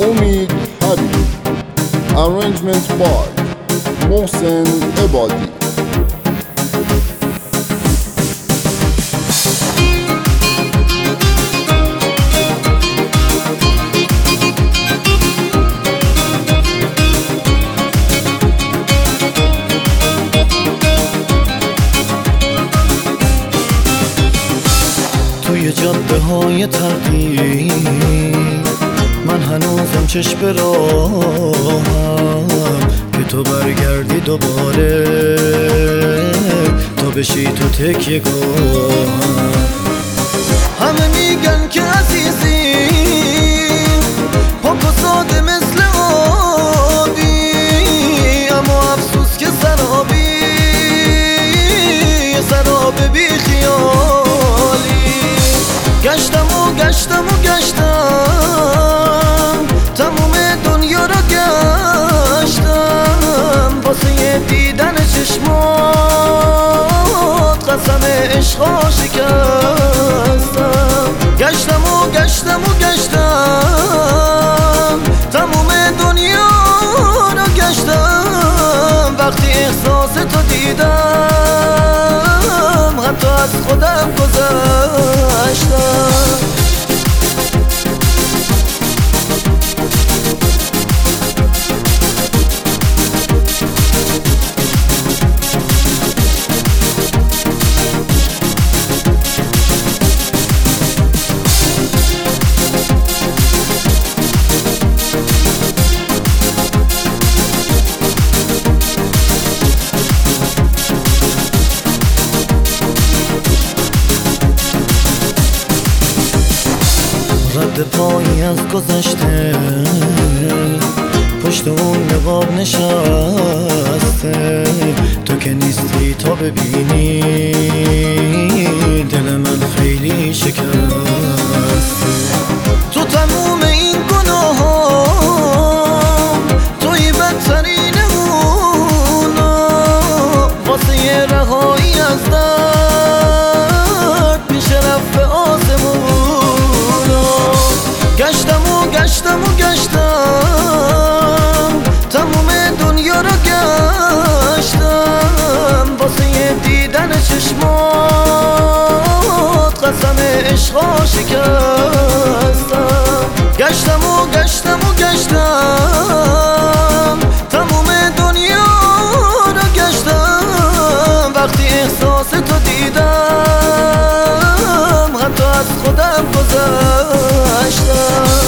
امید حبیب. Arrangement by محسن عبادی. توی جاده های تغییر من هنوزم چشم راهم که تو برگردی دوباره، تو بشی تو تکیه گاهم. همه میگن که عزیزی پاک و ساده مثل آبی، اما افسوس که سرابی، سراب بی خیالی. گشتم و گشتم و گشتم، تموم دنیا را گشتم، واسه دیدن چشمات قسم عشقا شکستم. گشتم و گشتم و گشتم، تموم دنیا را گشتم، وقتی احساس تو دیدم حتی از خودم گذشتم. رد پایی از گذشته پشت اون نقاب نشسته، تو که نیستی تا ببینی دل من خیلی شکسته. تو تموم این گناهام، توی بدترین اونا، واسه یه رهایی از درد میشه رفت به آسمون. گشتم و گشتم و گشتم، تموم دنیا را گشتم، واسه دیدن چشمات قسم عشقا شکستم. گشتم و گشتم و گشتم، تموم دنیا را گشتم، وقتی احساس تو دیدم حتی از خودم گذشتم.